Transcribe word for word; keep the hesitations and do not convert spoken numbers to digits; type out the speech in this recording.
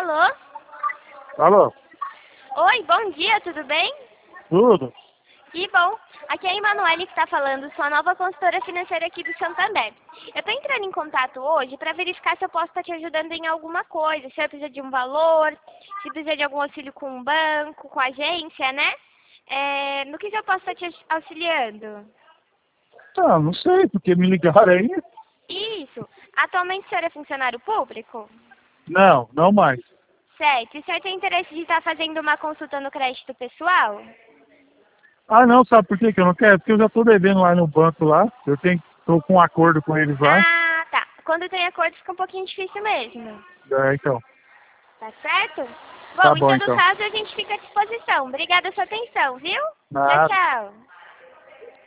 Alô? Alô? Oi, bom dia, tudo bem? Tudo? Que bom. Aqui é a Emanuele que está falando, sua nova consultora financeira aqui do Santander. Eu estou entrando em contato hoje para verificar se eu posso estar te ajudando em alguma coisa, se eu precisa de um valor, se precisa de algum auxílio com o banco, com a agência, né? É, no que que eu posso estar te auxiliando? Ah, não sei, porque me ligaram aí. Isso. Atualmente o senhor é funcionário público? Não, não mais. Certo. E o senhor tem interesse de estar fazendo uma consulta no crédito pessoal? Ah, não, sabe por quê que eu não quero? Porque eu já tô devendo lá no banco lá. Eu tenho, tô com um acordo com eles lá. Ah, tá. Quando tem acordo fica um pouquinho difícil mesmo. É, então. Tá certo? Tá Bom, em bom, todo então. caso a gente fica à disposição. Obrigada pela sua atenção, viu? Tchau, Nada. tchau.